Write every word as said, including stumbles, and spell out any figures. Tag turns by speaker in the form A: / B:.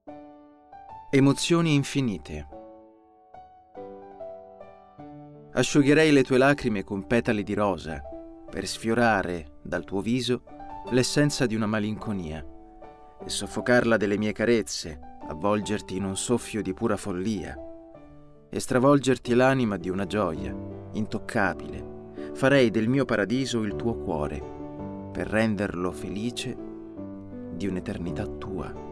A: Emozioni infinite. Asciugherei le tue lacrime con petali di rosa per sfiorare dal tuo viso l'essenza di una malinconia e soffocarla delle mie carezze, avvolgerti in un soffio di pura follia e stravolgerti l'anima di una gioia intoccabile. Farei del mio paradiso il tuo cuore per renderlo felice di un'eternità tua.